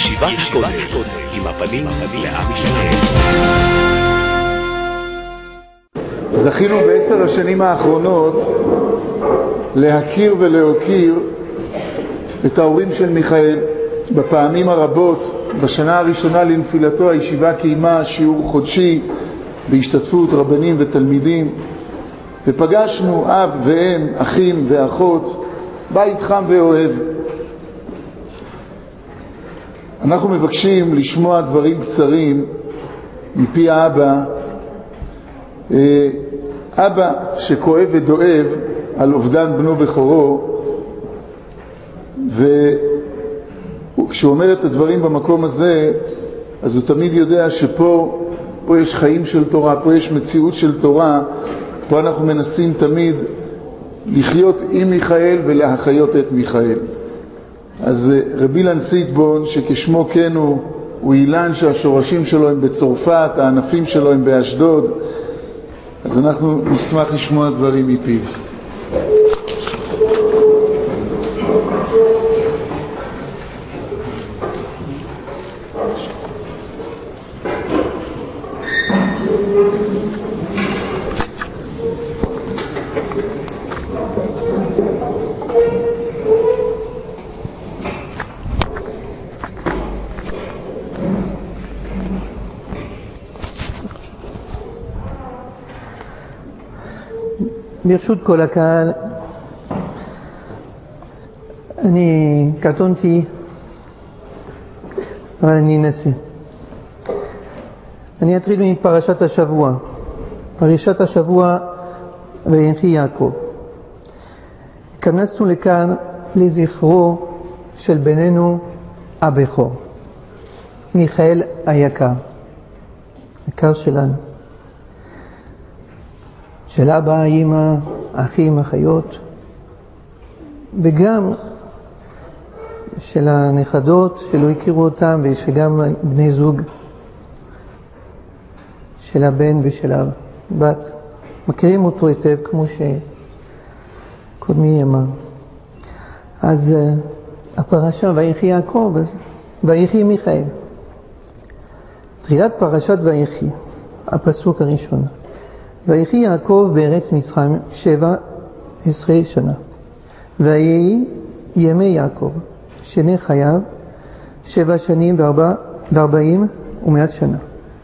ישיבת הקודש עם הפנים לעם ישראל. זכינו ב10 השנים האחרונות להכיר ולהוקיר את ההורים של מיכאל. בפעמים הרבות, בשנה הראשונה לנפילתו, הישיבה קיימה שיעור חודשי בהשתתפות רבנים ותלמידים, ופגשנו אב ואם, אחים ואחות, בית חם ואוהב. אנחנו מבקשים לשמוע דברים קצרים מפי האבא, אבא שכואב ודואב על אובדן בנו בכורו, וכשהוא אומר את הדברים במקום הזה, אז הוא תמיד יודע שפה יש חיים של תורה, פה יש מציאות של תורה, פה אנחנו מנסים תמיד לחיות עם מיכאל ולהחיות את מיכאל. אז רבי אילן סיטבון, שכשמו כן הוא אילן שהשורשים שלו הם בצרפת, הענפים שלו הם באשדוד, אז אנחנו נשמח לשמוע דברים מפיו. ברשות כל הקהל, אני קטונתי, אבל אני אנסה. אני אתחיל מפרשת השבוע. פרשת השבוע ויחי יעקב. התכנסנו לכאן לזכרו של בננו הבכור, מיכאל היקר, יקר שלנו, של אבא, אמא, אחים, אחיות, וגם של הנכדות שלא הכירו אותם, ושגם בני זוג של הבן ושל הבת מכירים אותו היטב, כמו שקודמי אמר. אז הפרשה ויחי יעקב ויחי מיכאל, תחילת פרשת ויחי, הפסוק הראשון. ויחי יעקב בארץ מצרים 17 שנה, ויהי ימי יעקב שני חייו 7 שנים ו40 שנה.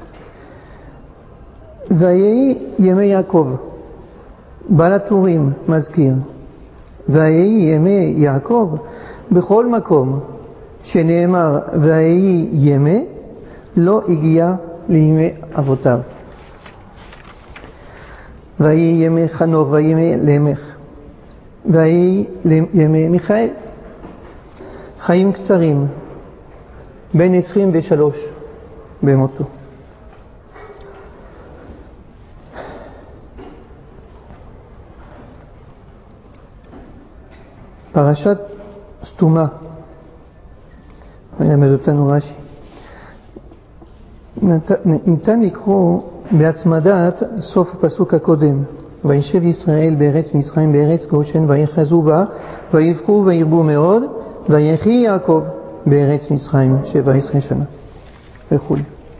ויהי ימי יעקב, בעל הטורים מזכיר, ויהי ימי יעקב בכל מקום שנאמר ויהי ימי, לא הגיע לימי אבותיו. ויהי ימי חנוך ויהי למך, ויהי ימי מיכאל, חיים קצרים, בן 23 במותו. פרשת סתומה, מלמד אותנו רש"י, ניתן לקרוא בהצמדת סוף הפסוק הקודם, וישב ישראל בארץ מצרים בארץ גושן, ויחזו בה ויבחו וירבו מאוד, ויחי יעקב בארץ מצרים 17 שנה וכו'.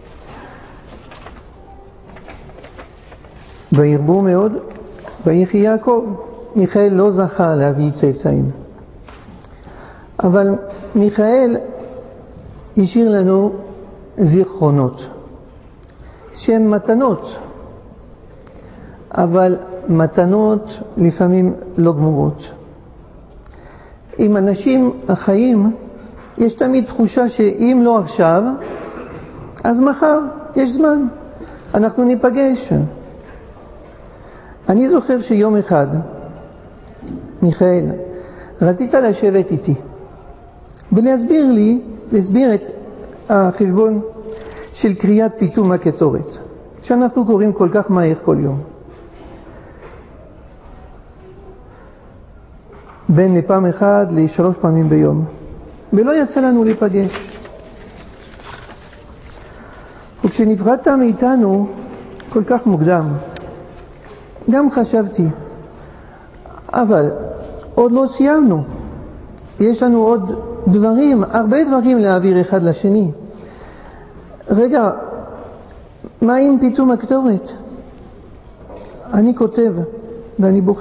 וירבו מאוד ויחי יעקב. מיכאל לא זכה להביא צאצאים, אבל מיכאל השאיר לנו זיכרונות שהן מתנות, אבל מתנות לפעמים לא גמורות. עם אנשים החיים יש תמיד תחושה שאם לא עכשיו, אז מחר יש זמן, אנחנו ניפגש. אני זוכר שיום אחד, מיכאל, רצית לשבת איתי ולהסביר את החשבון של קריאת פיתום הקטורת, שאנחנו קוראים כל כך מהר כל יום. בין לפעם אחד ל3 פעמים ביום, ולא יצא לנו להיפגש. וכשנפרדת מאיתנו כל כך מוקדם, גם חשבתי, אבל עוד לא סיימנו, יש לנו עוד דברים, הרבה דברים להעביר אחד לשני. רגע, מה עם פיתום הקטורת? אני כותב ואני בוכה.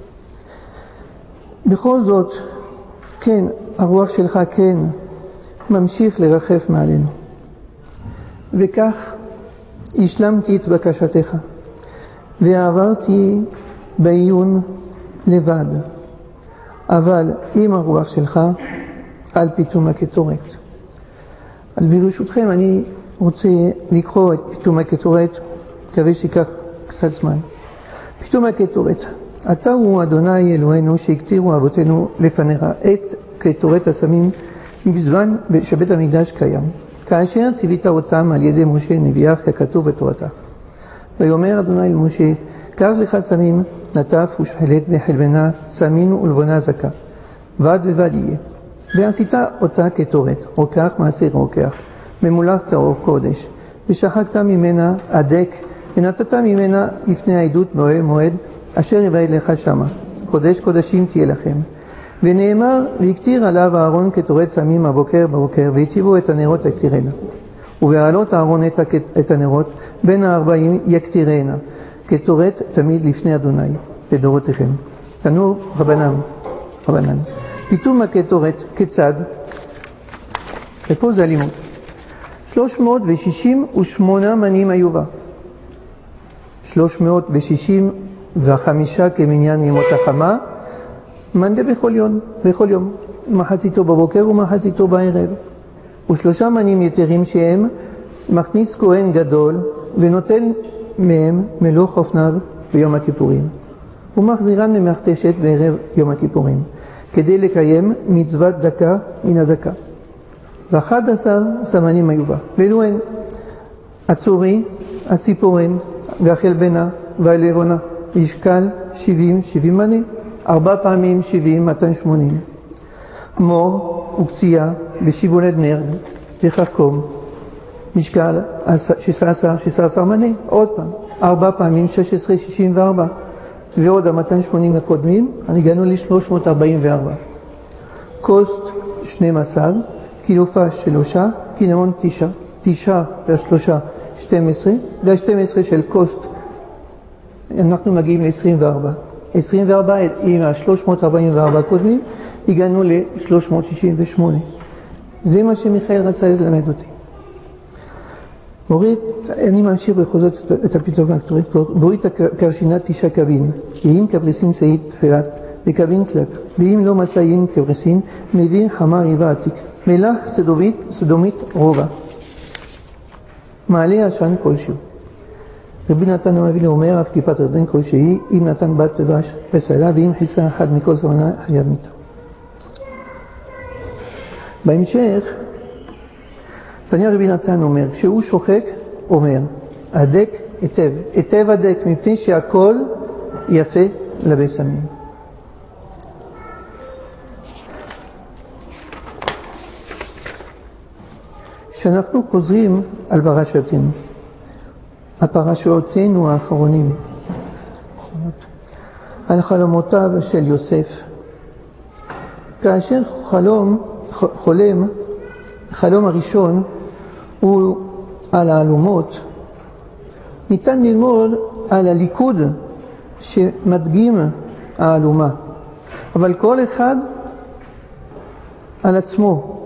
בכל זאת, כן, הרוח שלך כן ממשיך לרחף מעלינו. וכך השלמתי את בקשתך, ועברתי בעיון לבד, אבל עם הרוח שלך על פיתום הקטורת. אז ברשותכם אני רוצה לקרוא את פיתום הקטורת, מקווה שיקח קצת זמן. פיתום הקטורת. אתה הוא אדוני אלוהינו שהקטירו אבותינו לפניך את קטורת הסמים בזמן שבית המקדש קיים, כאשר ציווית אותם על ידי משה נביאך ככתוב בתורתך. ויאמר אדוני אל משה, קח לך סמים, נטף ושחלת וחלבנה, סמין ולבונה זכה, בד ובד יהיה. ועשית אותה קטורת, רוקח מעשר רוקח, ממולח טהור קודש, ושחקת ממנה הדק, ונתת ממנה לפני העדות באוהל מועד, אשר יבעד לך שמה, קודש קודשים תהיה לכם. ונאמר, והקטיר עליו אהרון קטורת סמים הבוקר בבוקר, והציבו את הנרות יקטירנה. ובעלות אהרון את הנרות, בין 40 יקטירנה, קטורת תמיד לפני אדוני, לדורותיכם. תנו רבנן. פיתום הקטורת כיצד? ופה זה הלימוד. 368 מנים היו בה. 365 כמניין ימות החמה, מנדה בכל יום, מחציתו בבוקר ומחציתו בערב. ושלושה מנים יתרים שהם מכניס כהן גדול ונוטל מהם מלוך אופניו ביום הכיפורים. ומחזירן למכתשת בערב יום הכיפורים, כדי לקיים מצוות דקה מן הדקה. ו11 סמנים היו בה, ואלו הן הצורי, הציפורן והחלבנה והלבונה, משקל 70 מנה, 4 פעמים 70, 280. מור ופציעה ושיבולת נר וחרקום, משקל 16 מנה, עוד פעם 4 פעמים 16, 64, ועוד 280 הקודמים, הגענו ל-344. קוסט 12, קילופה 3, קינמון 9 ו3 12, וה-12 של קוסט אנחנו מגיעים ל-24. 24 עם ה-344 הקודמים, הגענו ל-368. זה מה שמיכאל רצה ללמד אותי. אני ממשיך בכל זאת את הפיתום הקטורת. בורית קרשינה 9 קבין, יין קברסין סעית תפילת וקבין תלת, ואם לא מצא יין קברסין, מבין חמה ריבה עתיק, מלח סדומית רובה, מעלה עשן כלשהו. רבי נתן המביא אומר, אף כיפת ירדן כלשהי, אם נתן בת דבש וסלע, ואם חיסה אחד מכל סמנה חייב מיתה. בהמשך, תניא רבי נתן אומר, כשהוא שוחק, אומר, הדק היטב הדק, מפני שהכל יפה לבשמים. כשאנחנו חוזרים על פרשתנו, הפרשותינו האחרונים, על חלומותיו של יוסף, כאשר חלום הראשון הוא על האלומות, ניתן ללמוד על הליכוד שמדגים האלומה, אבל כל אחד על עצמו,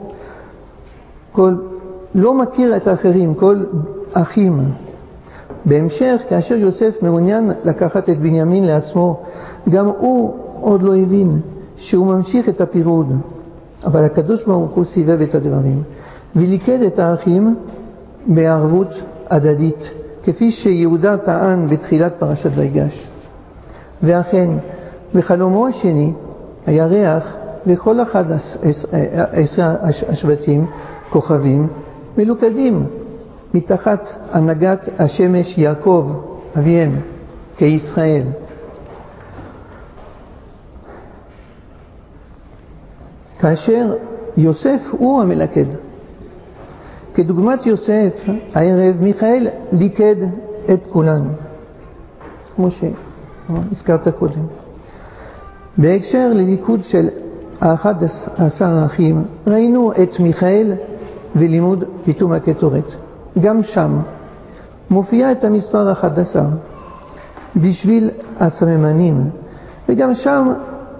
לא מכיר את האחרים, כל אחים. בהמשך, כאשר יוסף מעוניין לקחת את בנימין לעצמו, גם הוא עוד לא הבין שהוא ממשיך את הפירוד, אבל הקדוש ברוך הוא סיבב את הדברים וליקד את האחים בערבות הדדית, כפי שיהודה טען בתחילת פרשת ויגש. ואכן, בחלומו השני, הירח וכל 11 השבטים, כוכבים, מלוכדים מתחת הנהגת השמש יעקב אביהם כישראל. כאשר יוסף הוא המלכד. כדוגמת יוסף, הערב מיכאל ליקד את כולנו, כמו שהזכרת קודם. בהקשר לליכוד של 11 האחים, ראינו את מיכאל ולימוד פיתום הקטורת. גם שם מופיע את המספר 11 בשביל הסממנים, וגם שם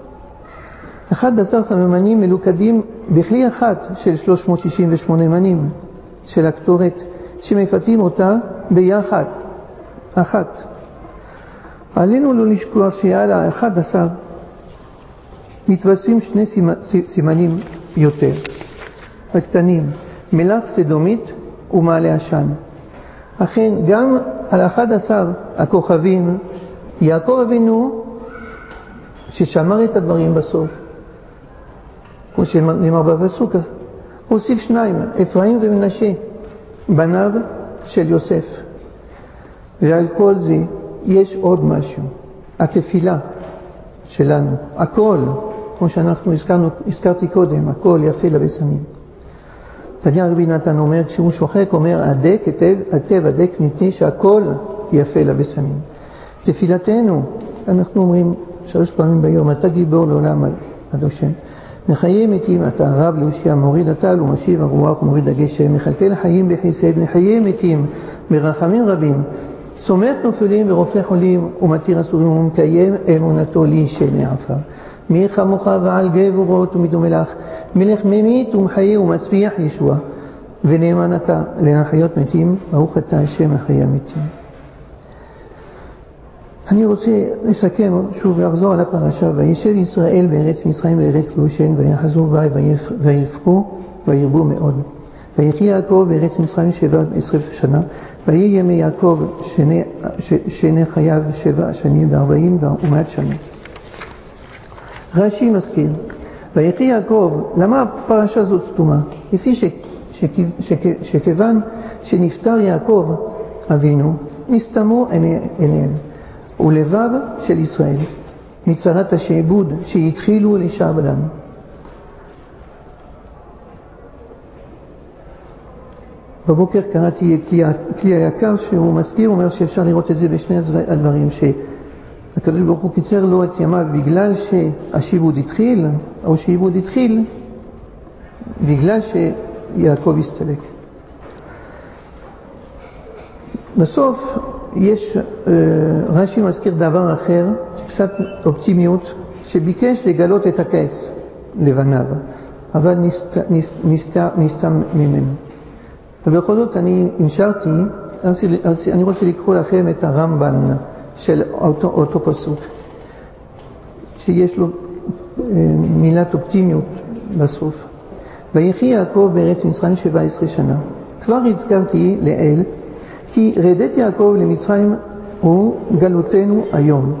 11 סממנים מלוכדים בכלי אחת של 368 מנים של הקטורת, שמפתים אותה ביחד, אחת. עלינו לא לשכוח שעל ה-11 מתווספים שני סימנים יותר, הקטנים, מלאך סדומית ומעלה עשן. אכן גם על 11 הכוכבים, יעקב אבינו ששמר את הדברים בסוף, כמו שנאמר בפסוק, הוסיף 2, אפרים ומנשה, בניו של יוסף. ועל כל זה יש עוד משהו, התפילה שלנו, הכל, כמו שאנחנו הזכרתי קודם, הכל יפה לבשמים. תניא רבי נתן אומר, כשהוא שוחק, אומר, הדק היטב הדק מפני שהכל יפה לבשמים. תפילתנו, אנחנו אומרים 3 פעמים ביום, אתה גיבור לעולם עד השם. מחיה מתים, אתה הרב להושיע, מוריד הטל ומשיב הרוח ומוריד הגשם, מחלקל חיים בחסד, מחיה מתים ברחמים רבים, סומך נופלים ורופא חולים ומתיר אסורים ומקיים אמונתו לאישי מעפר. מי כמוך ועל גבורות ומדומה לך, מלך ממית ומחיה ומצביח ישוע, ונאמן אתה להחיות מתים, ברוך אתה השם מחיה מתים. אני רוצה לסכם שוב ולחזור על הפרשה. וישב ישראל בארץ מצרים בארץ גושן, ויחזו בה ויפחו וירבו מאוד. ויחי יעקב בארץ מצרים 17 שנה, ויהי ימי יעקב שני חייו 7 שנים ו40 שנים. רש"י מזכיר, ויחי יעקב, למה הפרשה הזאת סתומה? לפי שכיוון שנפטר יעקב אבינו, נסתמו עיניהם ולבב של ישראל מצרת השעבוד שהתחילו לשעבדם. בבוקר קראתי את כלי היקר שהוא מזכיר, אומר שאפשר לראות את זה בשני הדברים, שהקדוש ברוך הוא קיצר לו את ימיו בגלל שהשעבוד התחיל, או שהעבוד התחיל בגלל שיעקב הסתלק. בסוף יש רש"י מזכיר דבר אחר, קצת אופטימיות, שביקש לגלות את הקץ לבניו, אבל נסתם ממנו. ובכל זאת אני המשרתי, אני רוצה לקרוא לכם את הרמב"ן של אותו פסוק, שיש לו מילת אופטימיות בסוף. ויחי יעקב בארץ מצרים 17 שנה. כבר הזכרתי לאל, כי רדת יעקב למצרים הוא גלותנו היום,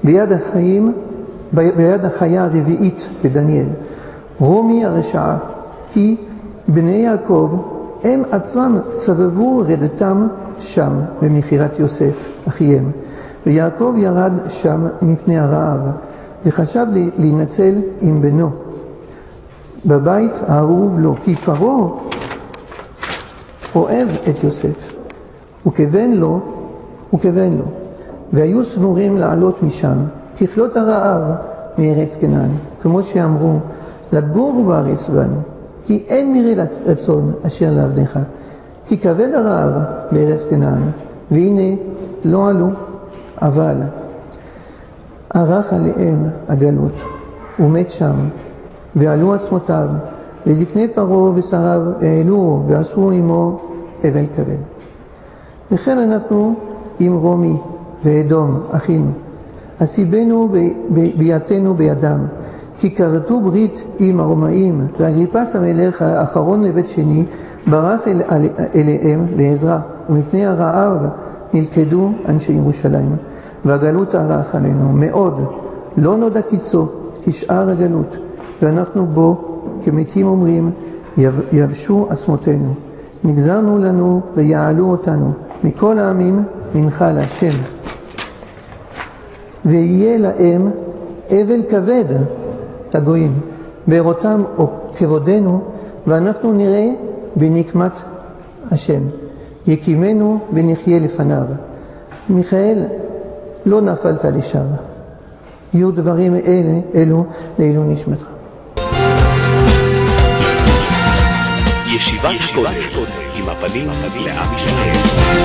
ביד החיה הרביעית בדניאל, רומי הרשעה, כי בני יעקב הם עצמם סבבו רדתם שם במכירת יוסף אחיהם, ויעקב ירד שם מפני הרעב, וחשב להינצל עם בנו בבית האהוב לו, כי פרעה אוהב את יוסף וכבן לו, והיו סבורים לעלות משם ככלות הרעב מארץ כנען, כמו שאמרו, לגור בארץ בנו, כי אין מראה לצאן אשר לעבדך, כי כבד הרעב בארץ כנען, והנה לא עלו, אבל ערך עליהם הגלות ומת שם, ועלו עצמותיו, וזקני פרעה ושריו העלו ועשו עמו אבל כבד. וכן אנחנו עם רומי ואדום אחינו, הסיבנו ביתנו בידם, כי כרתו ברית עם הרומאים, ואגריפס המלך האחרון לבית שני ברח אליהם לעזרה, ומפני הרעב נלכדו אנשי ירושלים, והגלות ערך עלינו מאוד, לא נודע קיצו כשאר הגלות, ואנחנו בו כמתים אומרים, יבשו עצמותינו, נגזרנו לנו ויעלו אותנו מכל העמים מנחה להשם, ויהיה להם אבל כבד הגויים בראותם או כבודנו, ואנחנו נראה בנקמת השם, יקימנו ונחיה לפניו. מיכאל, לא נפלת לשווא, יהיו דברים אלו לעילוי נשמתך. ישיבת הכותל, עם הפנים לעם ישראל.